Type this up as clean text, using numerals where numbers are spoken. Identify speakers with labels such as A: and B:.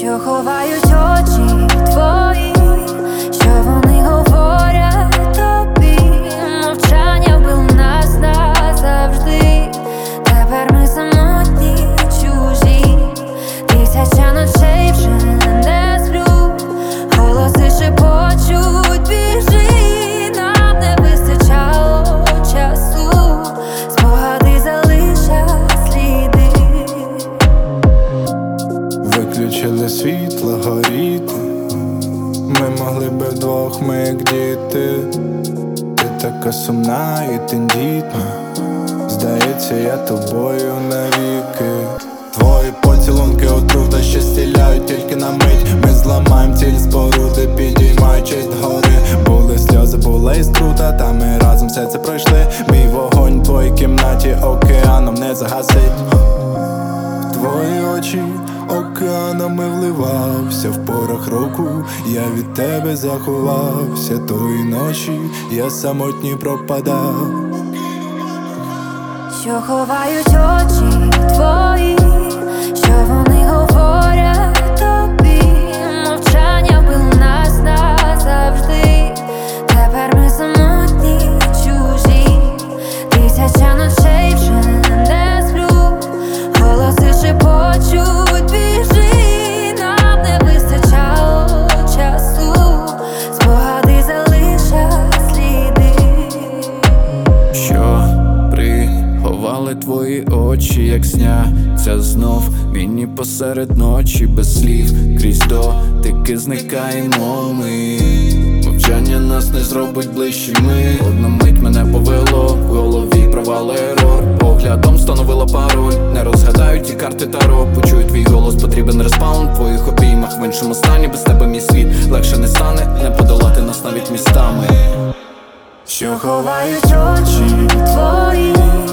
A: що ховають очі твої, що вони говорять тобі. Мовчання вбило нас назавжди. Тепер ми самотні, чужі. Тисяча ночей вже не сплю. Голоси шепочуть, біжи. Нам не вистачало часу. Спогади залишать сліди.
B: Виключили світло, горіти. Ми могли би вдвох, ми як діти. Ти така сумна і тендітна. Здається, я тобою навіки. Твої поцілунки отрута, що стіляють тільки на мить. Ми зламаєм ціль споруди, підіймаючись вгори. Були сльози, була іскрута, та ми разом все це пройшли. Мій вогонь в твоїй кімнаті океаном не загасить. Твої очі океанами вливався в порах року. Я від тебе заховався тої ночі, я самотній пропадав.
A: Що ховають очі твої, що вони говорять тобі. Мовчання вбило нас назавжди. Тепер ми самотні, чужі. Тисяча ночей вже не сплю. Голоси шепочуть, біжи. Нам не вистачало часу. Спогади залишать сліди.
C: Що приховали твої очі, як сняться знов мені посеред ночі, без слів, крізь дотики зникаємо ми. Мовчання нас не зробить ближчими. Одну мить мене повело, в голові провал ерор. Поглядом встановила пароль, не розгадають ті карти таро. Почую твій голос, потрібен респаун. В твоїх обіймах в іншому стані. Без тебе мій світ легше не стане. Не подолати нас навіть містами.
A: Що ховають очі твої,